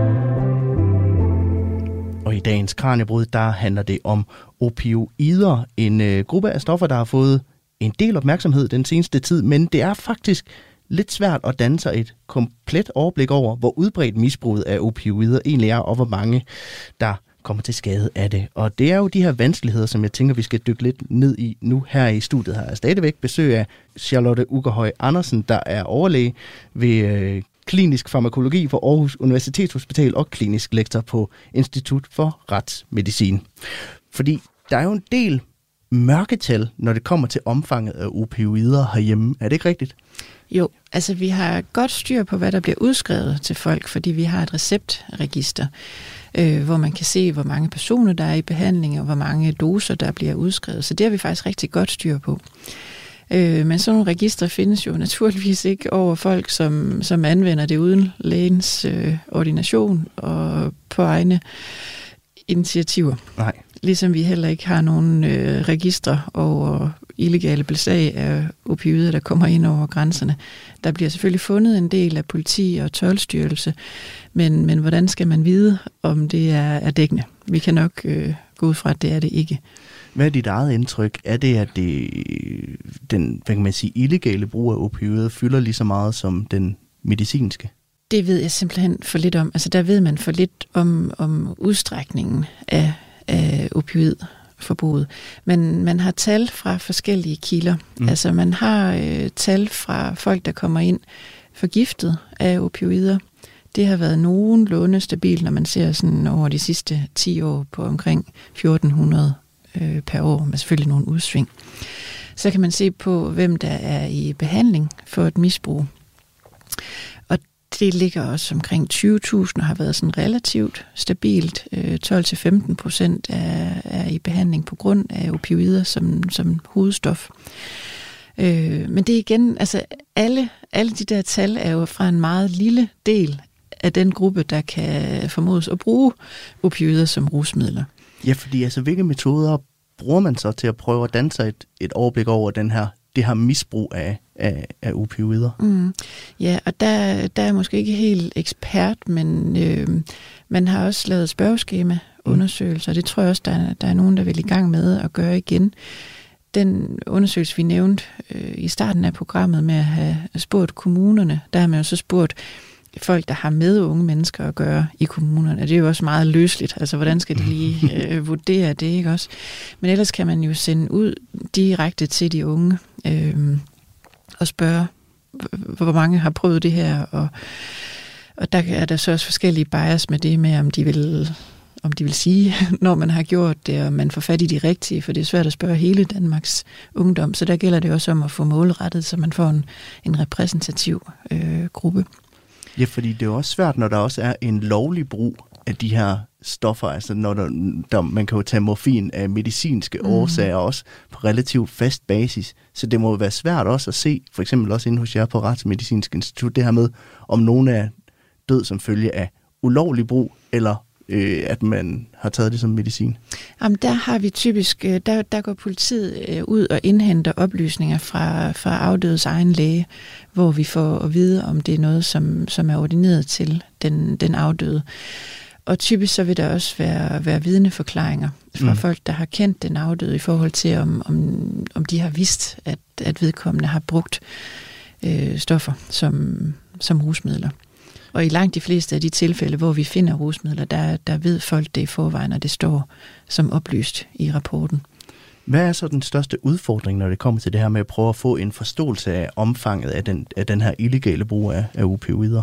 Og i dagens Kraniebrud, der handler det om opioider, en øh, gruppe af stoffer, der har fået en del opmærksomhed den seneste tid, men det er faktisk lidt svært at danne sig et komplet overblik over, hvor udbredt misbruget af opioider egentlig er, og hvor mange der kommer til skade af det. Og det er jo de her vanskeligheder, som jeg tænker, vi skal dykke lidt ned i nu her i studiet. Her er stadigvæk besøg af Charlotte Uggerhøj Andersen, der er overlæge ved øh, klinisk farmakologi for Aarhus Universitetshospital og klinisk lektor på Institut for Retsmedicin. Fordi der er jo en del mørketal, når det kommer til omfanget af opioider herhjemme. Er det ikke rigtigt? Jo, altså vi har godt styr på, hvad der bliver udskrevet til folk, fordi vi har et receptregister, øh, hvor man kan se, hvor mange personer, der er i behandling, og hvor mange doser, der bliver udskrevet. Så det har vi faktisk rigtig godt styr på. Øh, men sådan nogle registre findes jo naturligvis ikke over folk, som, som anvender det uden lægens øh, ordination og på egne initiativer. Nej. Ligesom vi heller ikke har nogen øh, registre over illegale beslag af opioider, der kommer ind over grænserne. Der bliver selvfølgelig fundet en del af politi og toldstyrelse, men, men hvordan skal man vide, om det er, er dækkende? Vi kan nok øh, gå ud fra, at det er det ikke. Hvad er dit eget indtryk? Er det, at det, den hvad kan man sige, illegale brug af opioider fylder lige så meget som den medicinske? Det ved jeg simpelthen for lidt om. Altså der ved man for lidt om, om udstrækningen af, af opioidforbruget. Men man har tal fra forskellige kilder. Mm. Altså man har øh, tal fra folk, der kommer ind forgiftet af opioider. Det har været nogenlunde stabilt, når man ser sådan over de sidste ti år på omkring fjorten hundrede øh, per år, med selvfølgelig nogle udsving. Så kan man se på, hvem der er i behandling for et misbrug. Og det ligger også omkring tyve tusind og har været sådan relativt stabilt. tolv til femten procent er, er i behandling på grund af opioider som, som hovedstof. Øh, men det er igen, altså alle, alle de der tal er jo fra en meget lille del af den gruppe, der kan formodes at bruge opioider som rusmidler. Ja, fordi altså, hvilke metoder bruger man så til at prøve at danne sig et, et overblik over den her, det her misbrug af, af, af opioider? Mm. Ja, og der, der er jeg måske ikke helt ekspert, men øh, man har også lavet spørgeskema-undersøgelser, mm. og det tror jeg også, der er, der er nogen, der vil i gang med at gøre igen. Den undersøgelse, vi nævnte øh, i starten af programmet med at have spurgt kommunerne, der har man jo så spurgt folk, der har med unge mennesker at gøre i kommunerne. Det er jo også meget løsligt. Altså, hvordan skal de lige øh, vurdere det, ikke også? Men ellers kan man jo sende ud direkte til de unge øh, og spørge, hvor mange har prøvet det her, og, og der er der så også forskellige bias med det med, om de vil, om de vil sige, når man har gjort det, og man får fat i de rigtige, for det er svært at spørge hele Danmarks ungdom, så der gælder det også om at få målrettet, så man får en, en repræsentativ øh, gruppe. Ja, fordi det er jo også svært, når der også er en lovlig brug af de her stoffer. Altså, når der, der, man kan jo tage morfin af medicinske mm. årsager også på relativt fast basis. Så det må jo være svært også at se, for eksempel også inde hos jer på Retsmedicinsk Institut, det her med, om nogen er død som følge af ulovlig brug, eller øh, at man har taget det som medicin. Jamen, der har vi typisk, der, der går politiet ud og indhenter oplysninger fra, fra afdødes egen læge, hvor vi får at vide, om det er noget, som, som er ordineret til den, den afdøde. Og typisk så vil der også være, være vidneforklaringer fra mm. folk, der har kendt den afdøde, i forhold til, om, om, om de har vidst, at, at vedkommende har brugt øh, stoffer som, som rusmidler. Og i langt de fleste af de tilfælde, hvor vi finder rusmidler, der, der ved folk det i forvejen, og det står som oplyst i rapporten. Hvad er så den største udfordring, når det kommer til det her med at prøve at få en forståelse af omfanget af den, af den her illegale brug af, af opioider?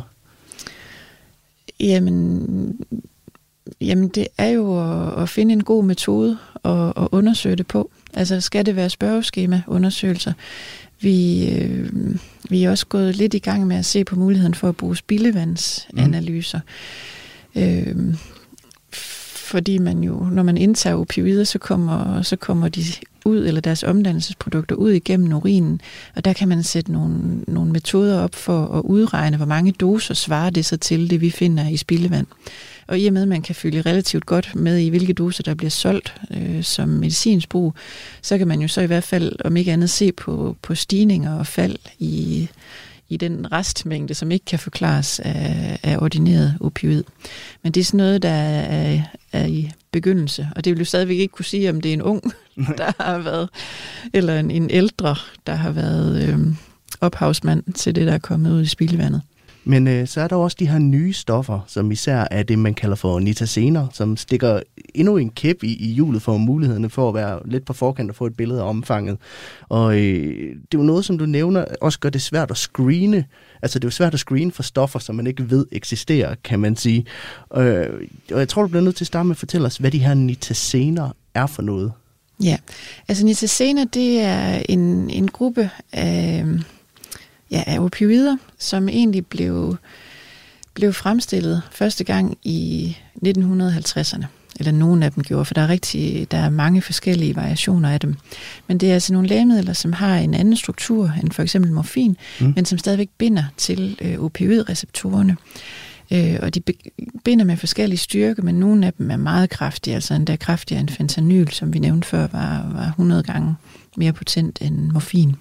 Jamen, jamen det er jo at, at finde en god metode og, og undersøge det på. Altså skal det være spørgeskema-undersøgelser? Vi, øh, vi er også gået lidt i gang med at se på muligheden for at bruge spildevandsanalyser. Mm. Øh, fordi man jo, når man indtager opioider, så kommer, så kommer de ud, eller deres omdannelsesprodukter ud igennem urinen, og der kan man sætte nogle, nogle metoder op for at udregne, hvor mange doser svarer det så til det, vi finder i spildevand. Og i og med, at man kan følge relativt godt med i, hvilke doser der bliver solgt øh, som medicinsk brug, så kan man jo så i hvert fald, om ikke andet, se på, på stigninger og fald i, i den restmængde, som ikke kan forklares af, af ordineret opioid. Men det er sådan noget, der er, er i begyndelse, og det vil jo stadigvæk ikke kunne sige, om det er en ung, der har været, eller en, en ældre, der har været øh, ophavsmand til det, der er kommet ud i spildevandet. Men øh, så er der også de her nye stoffer, som især er det, man kalder for nitazener, som stikker endnu en kæp i, i hjulet for mulighederne for at være lidt på forkant og få et billede af omfanget. Og øh, det er jo noget, som du nævner, også gør det svært at screene. Altså det er jo svært at screene for stoffer, som man ikke ved eksisterer, kan man sige. Øh, og jeg tror, du bliver nødt til at starte med at fortælle os, hvad de her nitazener er for noget. Ja, altså nitazener, det er en, en gruppe af... Ja, af opioider, som egentlig blev, blev fremstillet første gang i nitten halvtredserne. Eller nogle af dem gjorde, for der er, rigtig, der er mange forskellige variationer af dem. Men det er altså nogle lægemidler, som har en anden struktur end for eksempel morfin, mm. men som stadigvæk binder til øh, opioidreceptorerne. Øh, og de binder med forskellige styrke, men nogle af dem er meget kraftige, altså endda kraftigere end fentanyl, som vi nævnte før, var, var hundrede gange mere potent end morfin.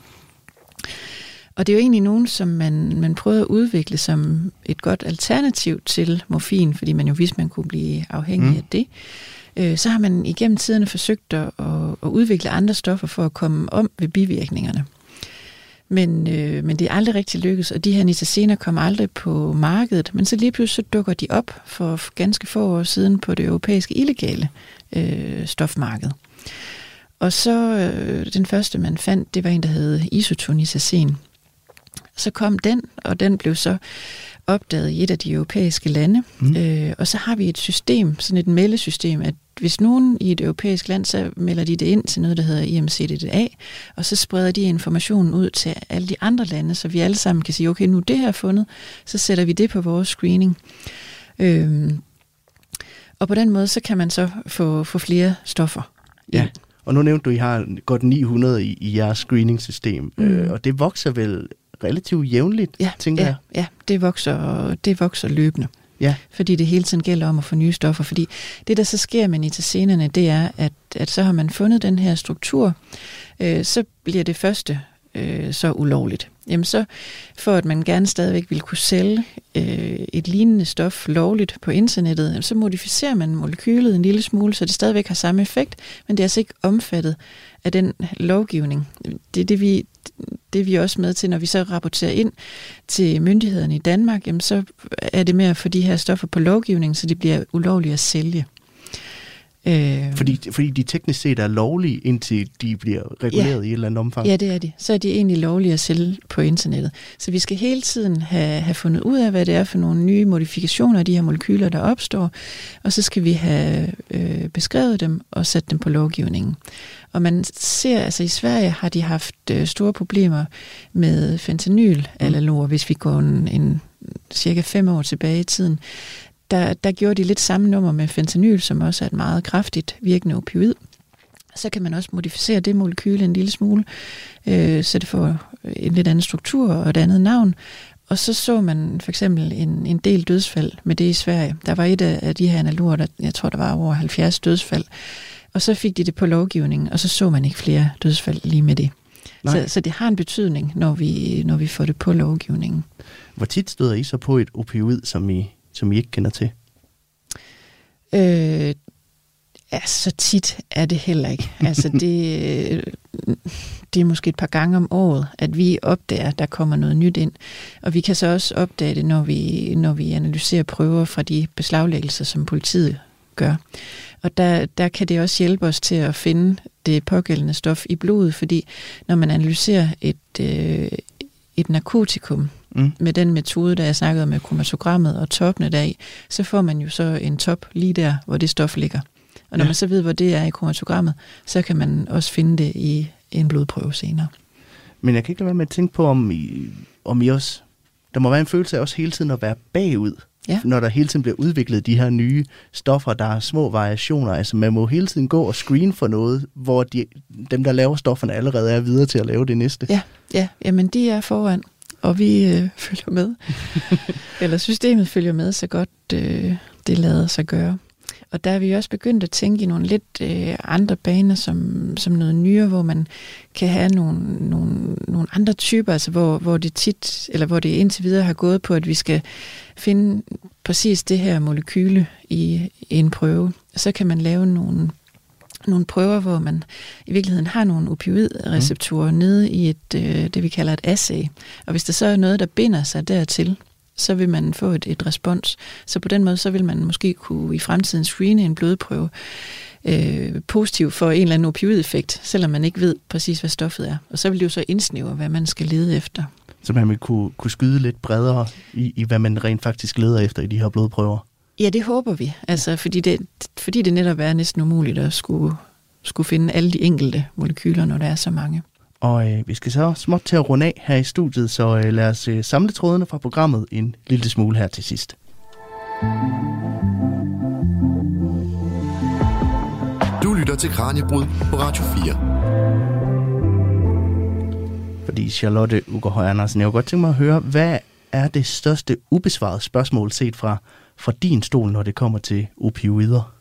Og det er jo egentlig nogen, som man, man prøvede at udvikle som et godt alternativ til morfin, fordi man jo vidste, man kunne blive afhængig mm. af det. Øh, så har man igennem tiderne forsøgt at, at udvikle andre stoffer for at komme om ved bivirkningerne. Men, øh, men det er aldrig rigtig lykkedes, og de her nitazener kommer aldrig på markedet. Men så lige pludselig så dukker de op for ganske få år siden på det europæiske illegale øh, stofmarked. Og så øh, den første, man fandt, det var en, der hed isotonizacin. Så kom den, og den blev så opdaget i et af de europæiske lande. Mm. Øh, og så har vi et system, sådan et meldesystem, at hvis nogen i et europæisk land, så melder de det ind til noget, der hedder I M C D D A, og så spreder de informationen ud til alle de andre lande, så vi alle sammen kan sige, okay, nu det her er fundet, så sætter vi det på vores screening. Øhm, og på den måde, så kan man så få, få flere stoffer. Ja, og nu nævnte du, at I har godt ni hundrede i, i jeres screening-system, mm. øh, og det vokser vel relativt jævnligt, ja, tænker ja, jeg? Ja, det vokser, det vokser løbende. Ja. Fordi det hele tiden gælder om at få nye stoffer. Fordi det, der så sker med nitazenerne, det er, at, at så har man fundet den her struktur, øh, så bliver det første øh, så ulovligt. Jamen så, for at man gerne stadigvæk vil kunne sælge øh, et lignende stof lovligt på internettet, så modificerer man molekylet en lille smule, så det stadigvæk har samme effekt, men det er altså ikke omfattet af den lovgivning. Det er det, vi... Det er vi også med til, når vi så rapporterer ind til myndighederne i Danmark, jamen så er det med at få de her stoffer på lovgivningen, så de bliver ulovlige at sælge. Øh, fordi, fordi de teknisk set er lovlige, indtil de bliver reguleret ja, i et eller andet omfang? Ja, det er de. Så er de egentlig lovlige at sælge på internettet. Så vi skal hele tiden have, have fundet ud af, hvad det er for nogle nye modifikationer af de her molekyler, der opstår, og så skal vi have øh, beskrevet dem og sat dem på lovgivningen. Og man ser, altså i Sverige har de haft øh, store problemer med fentanyl-analoger, mm. hvis vi går en, en cirka fem år tilbage i tiden. Der, der gjorde de lidt samme nummer med fentanyl, som også er et meget kraftigt virkende opioid. Så kan man også modificere det molekyle en lille smule, øh, så det får en lidt anden struktur og et andet navn. Og så så man for eksempel en, en del dødsfald med det i Sverige. Der var et af de her analoger, der, jeg tror, der var over halvfjerds dødsfald. Og så fik de det på lovgivningen, og så så man ikke flere dødsfald lige med det. Så, så det har en betydning, når vi, når vi får det på lovgivningen. Hvor tit støder I så på et opioid, som I, som I ikke kender til? Øh, ja, så tit er det heller ikke. Altså det, det er måske et par gange om året, at vi opdager, at der kommer noget nyt ind. Og vi kan så også opdage det, når vi, når vi analyserer prøver fra de beslaglæggelser, som politiet gør. Og der, der kan det også hjælpe os til at finde det pågældende stof i blodet, fordi når man analyserer et, øh, et narkotikum mm. med den metode, der jeg snakkede om med kromatogrammet og toppene deri, så får man jo så en top lige der, hvor det stof ligger. Og når ja. man så ved, hvor det er i kromatogrammet, så kan man også finde det i en blodprøve senere. Men jeg kan ikke lade være med at tænke på, om I, om I også... Der må være en følelse af også hele tiden at være bagud. Ja. Når der hele tiden bliver udviklet de her nye stoffer, der er små variationer. Altså man må hele tiden gå og screen for noget, hvor de, dem, der laver stofferne, allerede er videre til at lave det næste. Ja, ja. Jamen de er foran, og vi øh, følger med. Eller systemet følger med, så godt øh, det lader sig gøre. Og der er vi også begyndt at tænke i nogle lidt øh, andre baner, som, som noget nyere, hvor man kan have nogle, nogle, nogle andre typer, altså hvor, hvor det tit, eller hvor det indtil videre har gået på, at vi skal finde præcis det her molekyle i, i en prøve. Så kan man lave nogle, nogle prøver, hvor man i virkeligheden har nogle opioidreceptorer mm. nede i et, øh, det vi kalder et assay. Og hvis der så er noget, der binder sig dertil, så vil man få et, et respons. Så på den måde, så vil man måske kunne i fremtiden screene en blodprøve øh, positiv for en eller anden opioideffekt, selvom man ikke ved præcis, hvad stoffet er. Og så vil det jo så indsnævre, hvad man skal lede efter. Så man vil kunne, kunne skyde lidt bredere i, i, hvad man rent faktisk leder efter i de her blodprøver? Ja, det håber vi. Altså, fordi, det, fordi det netop er næsten umuligt at skulle, skulle finde alle de enkelte molekyler, når der er så mange. Og øh, vi skal så småt til at runde af her i studiet, så øh, lad os øh, samle trådene fra programmet en lille smule her til sidst. Du lytter til Kraniebrud på Radio fire. Fordi Charlotte Ugerhøj Andersen, jeg kunne godt tænke mig at høre, hvad er det største ubesvarede spørgsmål set fra, fra din stol, når det kommer til opioider?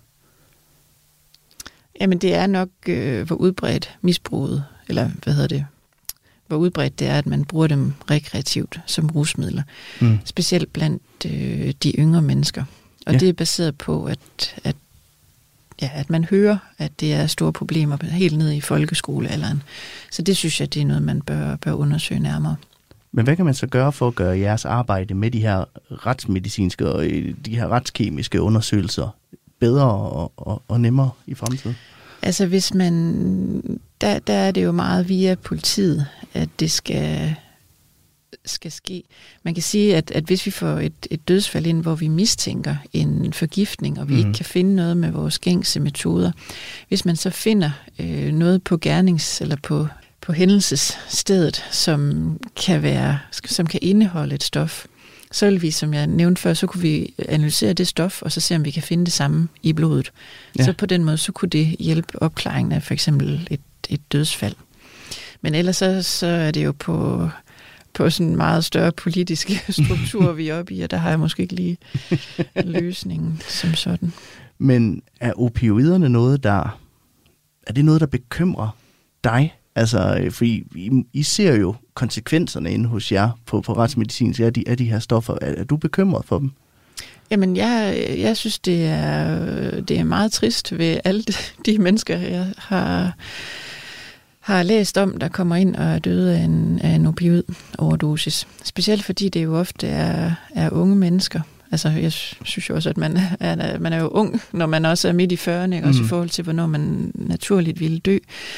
Jamen det er nok, øh, hvor udbredt misbruget, eller hvad hedder det, hvor udbredt det er, at man bruger dem rekreativt som rusmidler. Mm. Specielt blandt øh, de yngre mennesker. Og ja. Det er baseret på, at, at, ja, at man hører, at det er store problemer helt ned i folkeskolealderen. Så det synes jeg, det er noget, man bør, bør undersøge nærmere. Men hvad kan man så gøre for at gøre jeres arbejde med de her retsmedicinske og de her retskemiske undersøgelser bedre og, og, og nemmere i fremtiden? Altså hvis man, der, der er det jo meget via politiet, at det skal, skal ske. Man kan sige, at, at hvis vi får et, et dødsfald ind, hvor vi mistænker en forgiftning, og vi mm. ikke kan finde noget med vores gængse metoder, hvis man så finder øh, noget på gernings- eller på, på hændelsesstedet, som kan være, som kan indeholde et stof, så vil vi, som jeg nævnte før, så kunne vi analysere det stof, og så se, om vi kan finde det samme i blodet. Ja. Så på den måde, så kunne det hjælpe opklaringen af for eksempel et, et dødsfald. Men ellers så, så er det jo på, på sådan en meget større politiske struktur, vi er oppe i, og der har jeg måske ikke lige løsningen som sådan. Men er opioiderne noget, der er det noget, der bekymrer dig? Altså, fordi I, I ser jo konsekvenserne inde hos jer på, på retsmedicin af de, af de her stoffer. Er, er du bekymret for dem? Jamen, jeg, jeg synes, det er, det er meget trist ved alle de, de mennesker, jeg har, har læst om, der kommer ind og er døde af en, af en opioid-overdosis. Specielt fordi det jo ofte er, er unge mennesker. Altså, jeg synes jo også, at man er, man er jo ung, når man også er midt i fyrrerne, mm. også i forhold til, hvornår man naturligt ville dø.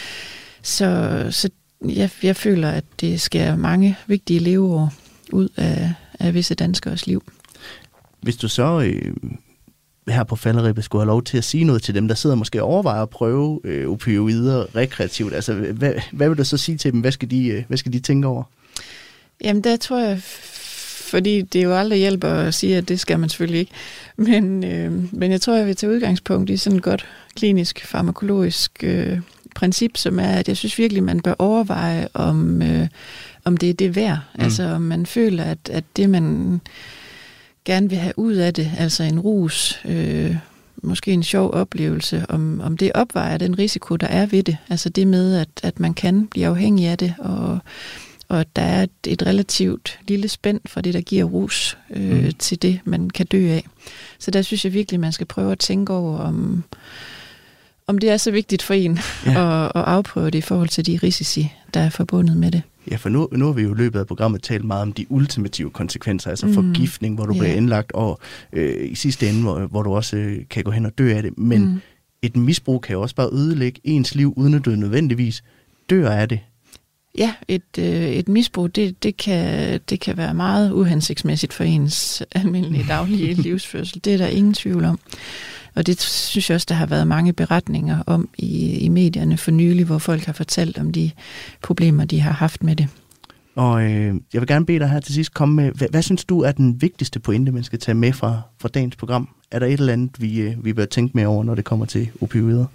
Så, så jeg, jeg føler, at det skærer mange vigtige leveår ud af, af visse danskeres liv. Hvis du så øh, her på falderibet skulle have lov til at sige noget til dem, der sidder måske og overvejer at prøve øh, opioider rekreativt, altså hvad, hvad vil du så sige til dem? Hvad skal de, øh, hvad skal de tænke over? Jamen der tror jeg, fordi det jo aldrig hjælper at sige, at det skal man selvfølgelig ikke, men, øh, men jeg tror, jeg vil tage udgangspunkt i sådan et godt klinisk farmakologisk øh, princip, som er, at jeg synes virkelig, man bør overveje, om, øh, om det er det værd. Mm. Altså, om man føler, at, at det, man gerne vil have ud af det, altså en rus, øh, måske en sjov oplevelse, om, om det opvejer den risiko, der er ved det. Altså det med, at, at man kan blive afhængig af det, og, og at der er et, et relativt lille spænd fra det, der giver rus, øh, mm. til det, man kan dø af. Så der synes jeg virkelig, man skal prøve at tænke over, om om det er så vigtigt for en ja. at, at afprøve det i forhold til de risici, der er forbundet med det. Ja, for nu, nu har vi jo i løbet af programmet talt meget om de ultimative konsekvenser, altså mm. forgiftning, hvor du yeah. bliver indlagt, og øh, i sidste ende, hvor, hvor du også øh, kan gå hen og dø af det. Men mm. et misbrug kan jo også bare ødelægge ens liv, uden at du nødvendigvis dør af det. Ja, et, øh, et misbrug, det, det, kan, det kan være meget uhensigtsmæssigt for ens almindelige daglige livsførsel. Det er der ingen tvivl om. Og det synes jeg også, der har været mange beretninger om i, i medierne for nylig, hvor folk har fortalt om de problemer, de har haft med det. Og øh, jeg vil gerne bede dig her til sidst komme med, hvad, hvad synes du er den vigtigste pointe, man skal tage med fra, fra dagens program? Er der et eller andet, vi, øh, vi bør tænke mere over, når det kommer til opioider?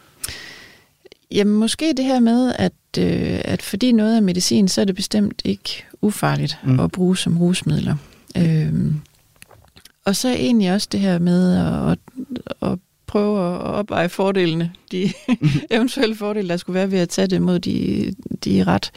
Jamen måske det her med, at, øh, at fordi noget er medicin, så er det bestemt ikke ufarligt mm. at bruge som rusmidler. Øh, Og så egentlig også det her med at, at prøve at opveje fordelene, de eventuelle fordele, der skulle være ved at tage det mod de, de ret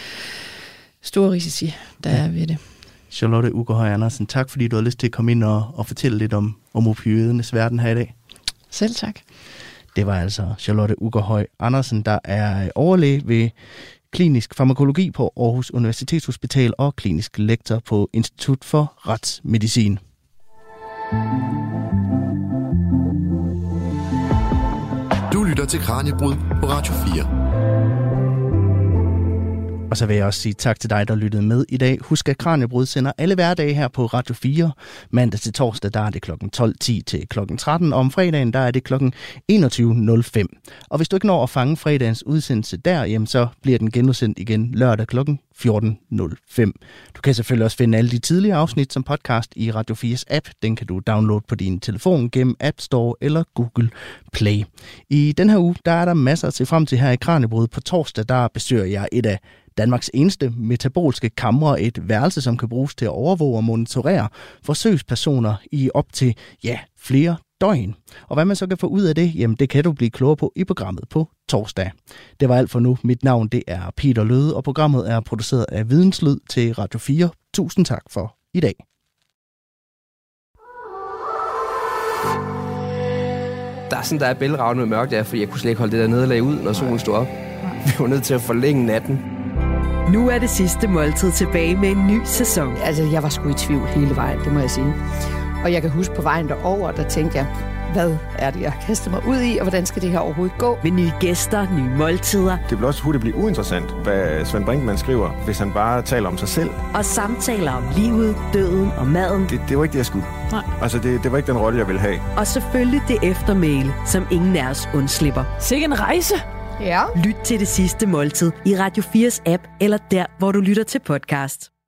store risici, der ja. er ved det. Charlotte Ugerhøj Andersen, tak fordi du har lyst til at komme ind og, og fortælle lidt om, om opioidernes verden her i dag. Selv tak. Det var altså Charlotte Ugerhøj Andersen, der er overlæge ved klinisk farmakologi på Aarhus Universitetshospital og klinisk lektor på Institut for Retsmedicin. Du lytter til Kraniebrud på Radio fire. Og så vil jeg også sige tak til dig, der lyttede med i dag. Husk, at Kraniebrud sender alle hverdage her på Radio fire. Mandag til torsdag, der er det klokken tolv ti til klokken tretten, og om fredagen, der er det klokken enogtyve nul fem. Og hvis du ikke når at fange fredagens udsendelse der, jamen så bliver den genudsendt igen lørdag klokken fjorten nul fem. Du kan selvfølgelig også finde alle de tidligere afsnit som podcast i Radio fires app. Den kan du downloade på din telefon gennem App Store eller Google Play. I den her uge, der er der masser at se frem til her i Kraniebrud. På torsdag, der besøger jeg et af Danmarks eneste metabolske kamre, et værelse, som kan bruges til at overvåge og monitorere forsøgspersoner i op til ja, flere døgn. Og hvad man så kan få ud af det, jamen det kan du blive klogere på i programmet på torsdag. Det var alt for nu. Mit navn det er Peter Løde, og programmet er produceret af Videnslyd til Radio fire. Tusind tak for i dag. Der er sådan, der er bælragende med mørkt, der, fordi jeg kunne slet ikke holde det der nederlag ud, når solen stod op. Vi var nødt til at forlænge natten. Nu er det sidste måltid tilbage med en ny sæson. Altså, jeg var sgu i tvivl hele vejen, det må jeg sige. Og jeg kan huske på vejen derover, der tænkte jeg, hvad er det, jeg kaster mig ud i, og hvordan skal det her overhovedet gå? Med nye gæster, nye måltider. Det vil også hurtigt blive uinteressant, hvad Svend Brinkmann skriver, hvis han bare taler om sig selv. Og samtaler om livet, døden og maden. Det, det var ikke det, jeg skulle. Nej. Altså, det, det var ikke den rolle, jeg ville have. Og selvfølgelig det eftermæle, som ingen af os undslipper. Sikke en rejse! Ja. Lyt til Det Sidste Måltid i Radio fires app, eller der, hvor du lytter til podcast.